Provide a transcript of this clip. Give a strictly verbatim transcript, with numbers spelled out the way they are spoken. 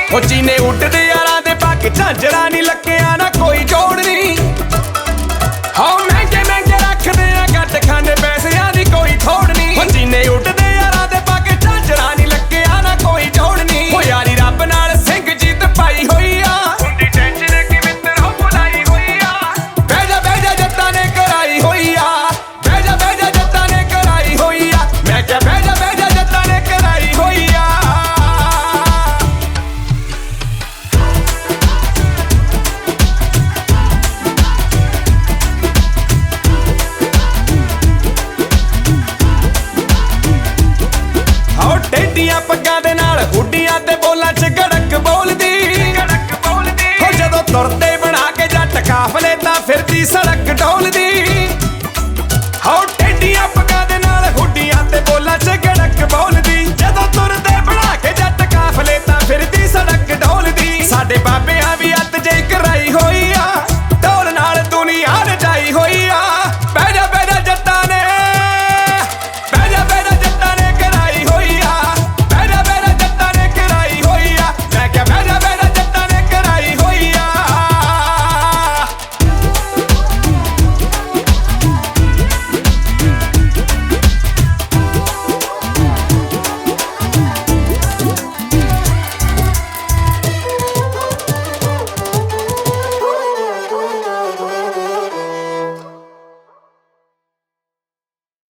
ਉਹ ਚੀਨੇ ਉੱਡਦੇ ਯਾਰਾਂ ਦੇ ਪਾ ਕੇ ਝਾਂਜਰਾਂ ਨੀ ਲੱਕਿਆ ਨਾ ਕੋਈ ਜੋੜ ਨੀ। ਹੋ ਮਹਿੰਗੇ ਮਹਿੰਗੇ ਰੱਖਦੇ ਆ ਘੱਟ ਖਾਂਦੇ ਪੈਸਿਆਂ ਦੀ ਕੋਈ ਥੋੜ ਨੀ। ਉਹ ਚੀਨੇ ਉੱਡਦੇ ਯਾਰਾਂ ਦੇ ਪਾ ਕੇ ਝਾਂਜਰਾਂ ਨੀ ਲੱਕਿਆ ਨਾ ਕੋਈ ਜੋੜ ਨੀ। ਉਹ ਯਾਰੀ ਰੱਬ ਨਾਲ ਸਿੰਘ ਜੀਤ ਪਾਈ ਹੋਈ ਆ, ਹੁੰਦੀ ਟੈਨਸ਼ਨ ਕਿ ਮਿੱਤਰ ਹੋ ਬੁਲਾਈ ਹੋਈ ਆ। ਬਹਿ ਜਾ ਬਹਿ ਜਾ ਜੱਟਾਂ ਨੇ ਕਰਾਈ ਹੋਈ ਆ, ਬਹਿ ਜਾ ਬਹਿ ਜਾ ਜੱਟਾਂ ਨੇ ਕਰਾਈ ਹੋਈ ਆ। ਮੈਂ ਕਿਹਾ ਬਹਿ ਜਾ ਬਹਿ ਜਾ ਜੱਟਾਂ ਨੇ ਕਰਾਈ ਹੋਈ ਆ। ਟੇਡੀਆਂ ਪੱਗਾਂ ਦੇ ਨਾਲ ਹੁੱਡੀਆਂ ਤੇ ਬੋਲਾਂ ਚ ਗੜਕ ਬੋਲਦੀ, ਗੜਕ ਬੋਲਦੀ। ਹੋ ਜਦੋਂ ਤੁਰਦੇ ਬਣਾ ਕੇ ਜੱਟ ਕਾਫਲੇ ਤਾਂ ਫਿਰਦੀ ਸੜਕ ਡੋਲਦੀ।